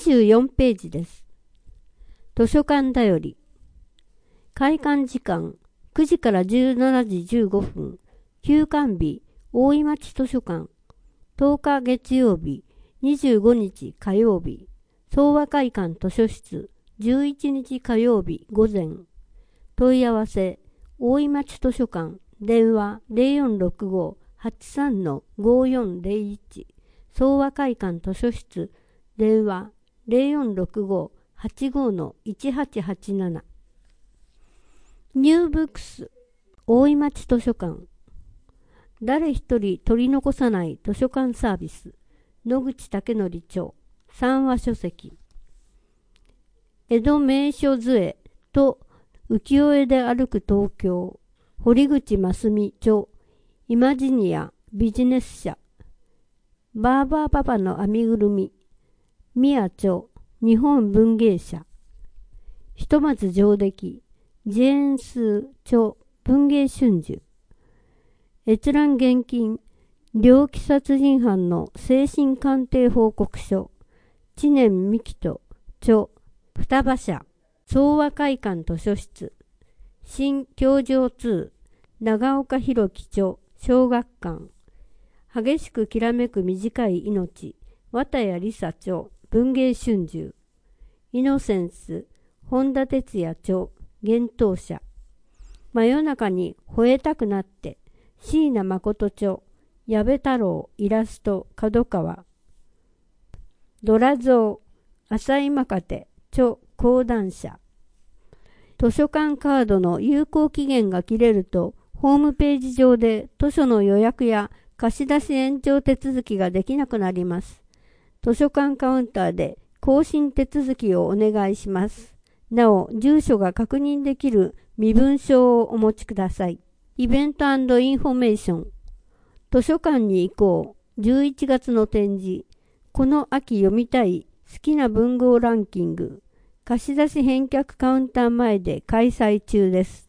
24ページです。図書館だより。開館時間9時から17時15分。休館日、大井町図書館。10日月曜日、25日火曜日。総和会館図書室、11日火曜日午前。問い合わせ、大井町図書館。電話 0465-83-5401。総和会館図書室。電話 0465-85-1887。ニューブックス大井町図書館。誰一人取り残さない図書館サービス。野口武則著。三話書籍。江戸名所図と浮世絵で歩く東京。堀口真澄著。イマジニアビジネス社。バーバーパパの編みぐるみ。宮著。日本文芸社。ひとまず上出来。ジェーンスー著。文芸春秋。閲覧厳禁。猟奇殺人犯の精神鑑定報告書。知念美希と著。双葉社。総和会館図書室。新教場2。長岡弘樹著。小学館。激しくきらめく短い命。綿谷りさ著。文芸春秋。イノセンス。本田哲也著。幻冬舎。真夜中に吠えたくなって。椎名誠著。矢部太郎イラスト角川。ドラゾー浅井真糧著講談社。図書館カードの有効期限が切れるとホームページ上で図書の予約や貸し出し延長手続きができなくなります。図書館カウンターで更新手続きをお願いします。なお、住所が確認できる身分証をお持ちください。イベント&インフォメーション。図書館に行こう。11月の展示。この秋読みたい好きな文豪ランキング。貸し出し返却カウンター前で開催中です。